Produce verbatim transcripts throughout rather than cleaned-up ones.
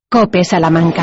COPE Salamanca.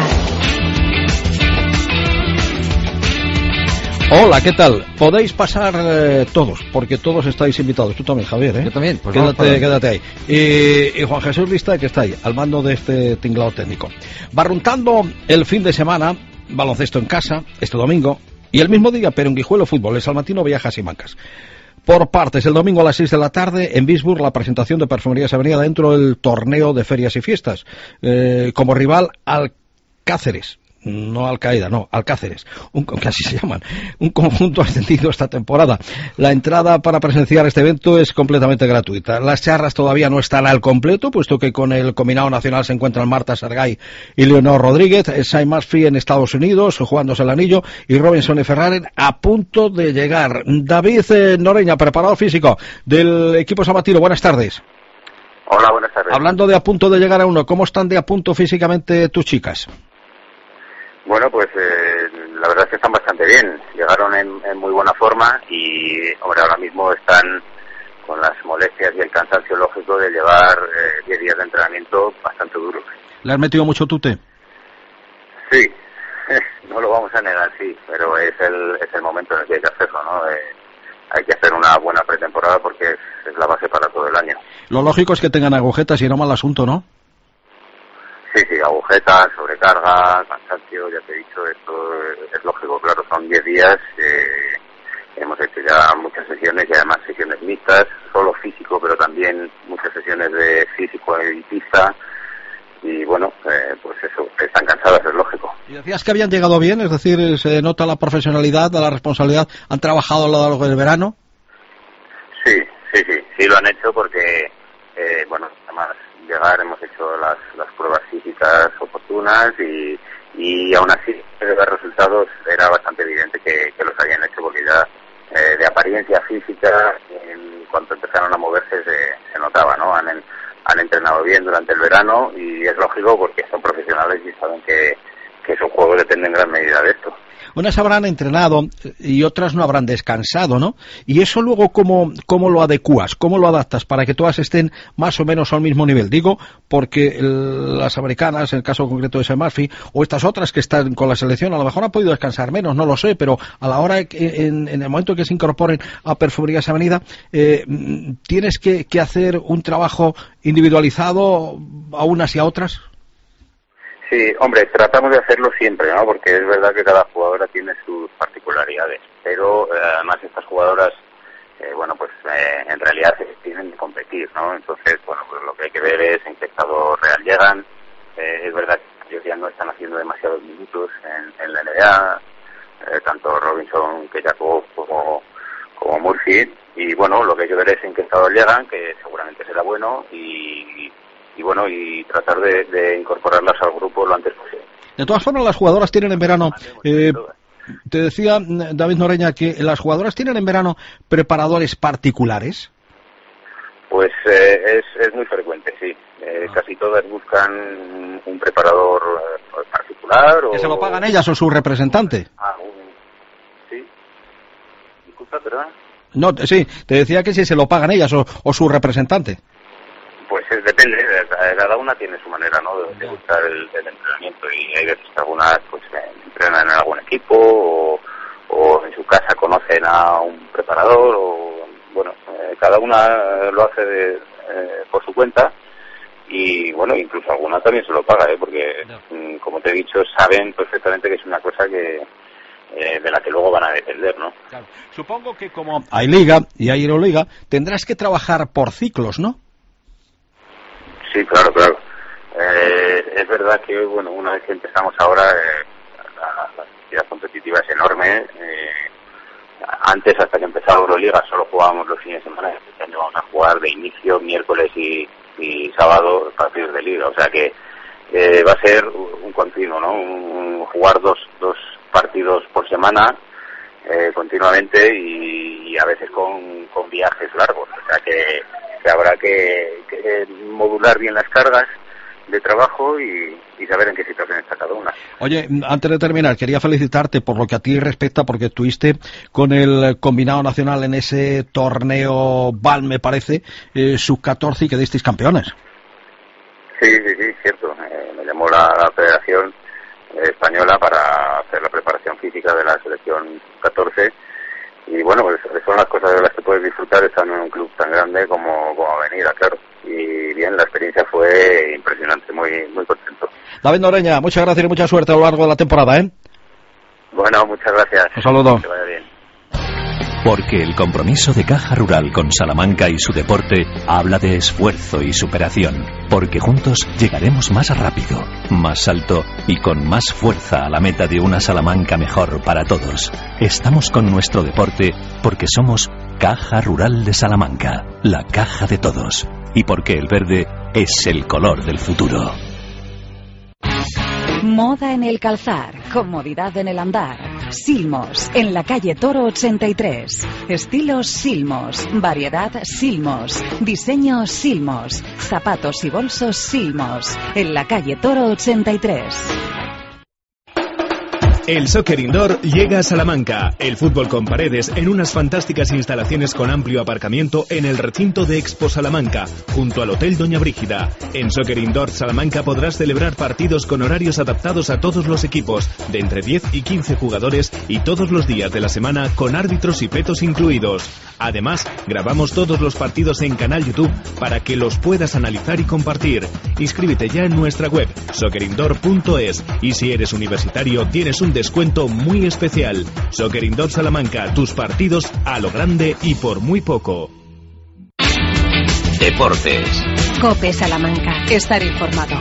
Hola, ¿qué tal? Podéis pasar eh, todos, porque todos estáis invitados. Tú también, Javier, ¿eh? Yo también. Pues quédate, quédate ahí. Y, y Juan Jesús Lista, que está ahí, al mando de este tinglado técnico. Barruntando el fin de semana, baloncesto en casa, este domingo, y el mismo día, pero en Guijuelo Fútbol, el salmantino viaja a Simancas. Por partes, el domingo a las seis de la tarde, en Bisburg, la presentación de Perfumerías Avenida dentro del torneo de ferias y fiestas, eh, como rival al Cáceres. No Al Qaeda, no, Alcáceres, un, que así se llaman, un conjunto ascendido esta temporada. La entrada para presenciar este evento es completamente gratuita. Las charlas todavía no están al completo, puesto que con el combinado nacional se encuentran Marta Sargay y Leonor Rodríguez, Shane Murphy en Estados Unidos, jugándose el anillo, y Robinson y Ferrari a punto de llegar. David eh, Noreña, preparador físico del equipo sabatino, buenas tardes. Hola, buenas tardes. Hablando de a punto de llegar a uno, ¿cómo están de a punto físicamente tus chicas? Bueno, pues eh, la verdad es que están bastante bien. Llegaron en, en muy buena forma y, hombre, ahora mismo están con las molestias y el cansancio lógico de llevar diez eh, días de entrenamiento bastante duros. ¿Le has metido mucho tute? Sí, no lo vamos a negar, sí, pero es el, es el momento en el que hay que hacerlo, ¿no? Eh, hay que hacer una buena pretemporada porque es, es la base para todo el año. Lo lógico es que tengan agujetas y no mal asunto, ¿no? Sí, sí, agujetas, sobrecarga, cansancio, ya te he dicho, esto es lógico, claro, son diez días, eh, hemos hecho ya muchas sesiones y además sesiones mixtas, solo físico, pero también muchas sesiones de físico y pista, y bueno, eh, pues eso, están cansadas, es lógico. ¿Y decías que habían llegado bien? Es decir, ¿se nota la profesionalidad, la responsabilidad? ¿Han trabajado a lo largo del verano? Sí, sí, sí, sí lo han hecho porque, eh, bueno, además llegar, hemos hecho las, las pruebas físicas oportunas y, y aún así los resultados era bastante evidente que, que los habían hecho porque ya eh, de apariencia física en cuanto empezaron a moverse se, se notaba, ¿no? Han, han entrenado bien durante el verano y es lógico porque son profesionales y saben que, que su juego depende en gran medida de esto. Unas habrán entrenado y otras no habrán descansado, ¿no? Y eso luego, ¿cómo, cómo lo adecuas? ¿Cómo lo adaptas para que todas estén más o menos al mismo nivel? Digo, porque el, las americanas, en el caso concreto de Shane Murphy, o estas otras que están con la selección, a lo mejor han podido descansar menos, no lo sé, pero a la hora, en, en el momento que se incorporen a Perfumerías Avenida, eh, ¿tienes que, que hacer un trabajo individualizado a unas y a otras? Sí, hombre, tratamos de hacerlo siempre, ¿no? Porque es verdad que cada jugadora tiene sus particularidades, pero eh, además estas jugadoras, eh, bueno, pues eh, en realidad tienen que competir, ¿no? Entonces, bueno, pues lo que hay que ver es en qué estado real llegan. Eh, es verdad que ellos ya no están haciendo demasiados minutos en, en la N B A, eh, tanto Robinson que Jacob como, como Murphy, y bueno, lo que hay que ver es en qué estado llegan, que seguramente será bueno, y... y bueno, y tratar de, de incorporarlas al grupo lo antes posible. De todas formas, las jugadoras tienen en verano, eh, te decía David Noreña, que las jugadoras tienen en verano preparadores particulares. Pues eh, es, es muy frecuente, sí. Eh, ah. Casi todas buscan un preparador eh, particular. ¿Que o... se lo pagan ellas o su representante? Ah, un... sí. Disculpa, ¿verdad? No, sí, te decía que si se lo pagan ellas o, o su representante. Pues es, depende, cada una tiene su manera, ¿no?, de, de buscar el, el entrenamiento, y hay veces que algunas pues entrenan en algún equipo o, o en su casa conocen a un preparador o, bueno, eh, cada una lo hace de, eh, por su cuenta y, bueno, incluso alguna también se lo paga, ¿eh?, porque, no. como te he dicho, saben perfectamente que es una cosa que eh, de la que luego van a depender, ¿no? Claro. Supongo que como hay liga y hay Euroliga, tendrás que trabajar por ciclos, ¿no? Sí, claro, claro. Eh, es verdad que, bueno, una vez que empezamos ahora, eh, la, la actividad competitiva es enorme. Eh, antes, hasta que empezaba Euroliga, solo jugábamos los fines de semana. Este año vamos a jugar de inicio miércoles y, y sábado partidos de liga. O sea que eh, va a ser un continuo, ¿no? Un, un jugar dos, dos partidos por semana eh, continuamente y, y a veces con, con viajes largos. O sea que... que habrá que, que modular bien las cargas de trabajo y, y saber en qué situación está cada una. Oye, antes de terminar, quería felicitarte por lo que a ti respecta, porque estuviste con el combinado nacional en ese torneo B A L, me parece, eh, sub catorce, y que disteis campeones. Sí, sí, sí, cierto. Eh, me llamó la, la semana para hacer la preparación física de la selección catorce. Y bueno, pues son las cosas de las que puedes disfrutar estando en un club tan grande como, como Avenida, claro. Y bien, la experiencia fue impresionante, muy muy contento. David Noreña, muchas gracias y mucha suerte a lo largo de la temporada, ¿eh? Bueno, muchas gracias. Un saludo. Que vaya bien. Porque el compromiso de Caja Rural con Salamanca y su deporte habla de esfuerzo y superación. Porque juntos llegaremos más rápido, más alto y con más fuerza a la meta de una Salamanca mejor para todos. Estamos con nuestro deporte porque somos Caja Rural de Salamanca, la caja de todos. Y porque el verde es el color del futuro. Moda en el calzar, comodidad en el andar. Silmos, en la calle Toro ochenta y tres. Estilos Silmos, variedad Silmos, diseño Silmos, zapatos y bolsos Silmos, en la calle Toro ochenta y tres. El Soccer Indoor llega a Salamanca. El fútbol con paredes en unas fantásticas instalaciones con amplio aparcamiento en el recinto de Expo Salamanca, junto al Hotel Doña Brígida. En Soccer Indoor Salamanca podrás celebrar partidos con horarios adaptados a todos los equipos, de entre diez y quince jugadores y todos los días de la semana con árbitros y petos incluidos. Además, grabamos todos los partidos en canal YouTube para que los puedas analizar y compartir. Inscríbete ya en nuestra web, soccer indoor punto es, y si eres universitario tienes un descuento muy especial. Soccer Indoor Salamanca, tus partidos a lo grande y por muy poco. Deportes. COPE Salamanca, estar informado.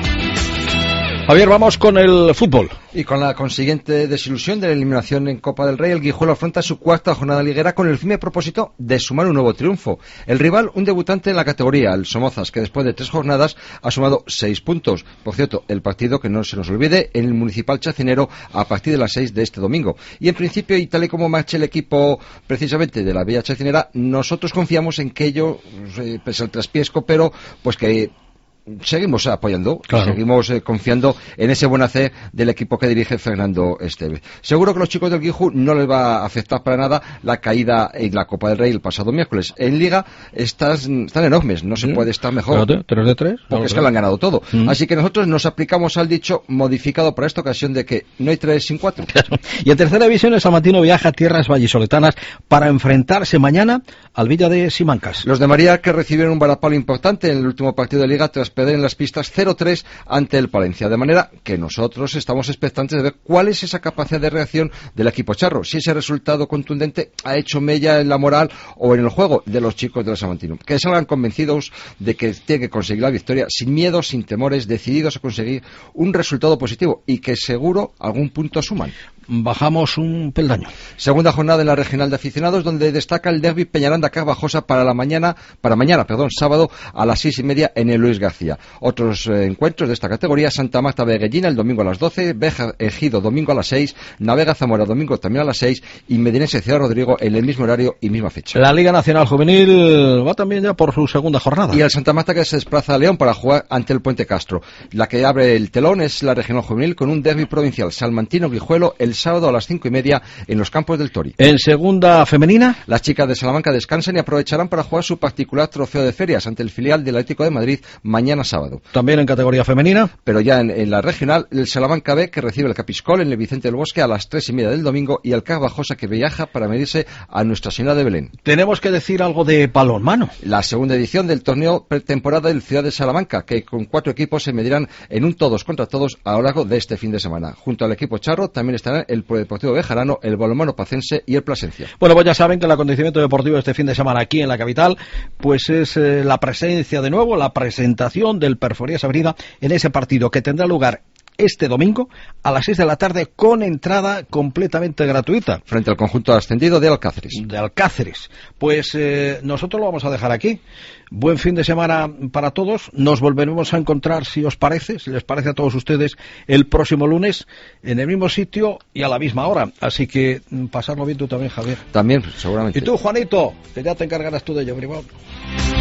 Javier, vamos con el fútbol. Y con la consiguiente desilusión de la eliminación en Copa del Rey, el Guijuelo afronta su cuarta jornada liguera con el firme propósito de sumar un nuevo triunfo. El rival, un debutante en la categoría, el Somozas, que después de tres jornadas ha sumado seis puntos. Por cierto, el partido, que no se nos olvide, en el Municipal Chacinero a partir de las seis de este domingo. Y en principio, y tal y como marche el equipo precisamente de la Villa Chacinera, nosotros confiamos en que ello, eh, pese al traspiesco, pero pues que seguimos apoyando, claro. seguimos eh, confiando en ese buen hacer del equipo que dirige Fernando Esteve. Seguro que a los chicos del Guijú no les va a afectar para nada la caída en la Copa del Rey el pasado miércoles. En Liga estás, están enormes, no se mm. puede estar mejor. ¿Tres de tres? Porque es que lo han ganado todo. Mm. Así que nosotros nos aplicamos al dicho modificado para esta ocasión de que no hay tres sin cuatro. Claro. Y en tercera división el Salmantino viaja a tierras vallisoletanas para enfrentarse mañana al Villa de Simancas. Los de María, que recibieron un varapalo importante en el último partido de Liga tras perder en las pistas cero tres ante el Palencia, de manera que nosotros estamos expectantes de ver cuál es esa capacidad de reacción del equipo charro, si ese resultado contundente ha hecho mella en la moral o en el juego de los chicos del Salmantino, que salgan convencidos de que tienen que conseguir la victoria sin miedo, sin temores, decididos a conseguir un resultado positivo y que seguro algún punto suman. Bajamos un peldaño. Segunda jornada en la regional de aficionados, donde destaca el derbi Peñaranda-Carvajosa para la mañana, para mañana, perdón, sábado a las seis y media en el Luis García. Otros eh, encuentros de esta categoría: Santa Marta Beguellina el domingo a las doce, Beja Ejido domingo a las seis, Navega Zamora domingo también a las seis y Medinense Ciudad Rodrigo en el mismo horario y misma fecha. La Liga Nacional Juvenil va también ya por su segunda jornada. Y el Santa Marta, que se desplaza a León para jugar ante el Puente Castro. La que abre el telón es la regional juvenil con un derbi provincial Salmantino-Guijuelo el sábado a las cinco y media en los campos del Tori. En segunda femenina, las chicas de Salamanca descansan y aprovecharán para jugar su particular trofeo de ferias ante el filial del Atlético de Madrid mañana sábado. También en categoría femenina, pero ya en, en la regional, el Salamanca B, que recibe el Capiscol en el Vicente del Bosque a las tres y media del domingo, y el Carvajosa, que viaja para medirse a Nuestra Señora de Belén. Tenemos que decir algo de balonmano. La segunda edición del torneo pretemporada del Ciudad de Salamanca, que con cuatro equipos se medirán en un todos contra todos a lo largo de este fin de semana. Junto al equipo charro también estarán el Deportivo Bejarano, el balonmano pacense y el Plasencia. Bueno, pues ya saben que el acontecimiento deportivo este fin de semana aquí en la capital, pues es eh, la presencia de nuevo, la presentación del Perforías Avenida en ese partido que tendrá lugar este domingo a las seis de la tarde con entrada completamente gratuita. Frente al conjunto ascendido de Alcáceres. De Alcáceres. Pues eh, nosotros lo vamos a dejar aquí. Buen fin de semana para todos. Nos volveremos a encontrar, si os parece, si les parece a todos ustedes, el próximo lunes en el mismo sitio y a la misma hora. Así que pasarlo bien tú también, Javier. También, seguramente. Y tú, Juanito, que ya te encargarás tú de ello, primo.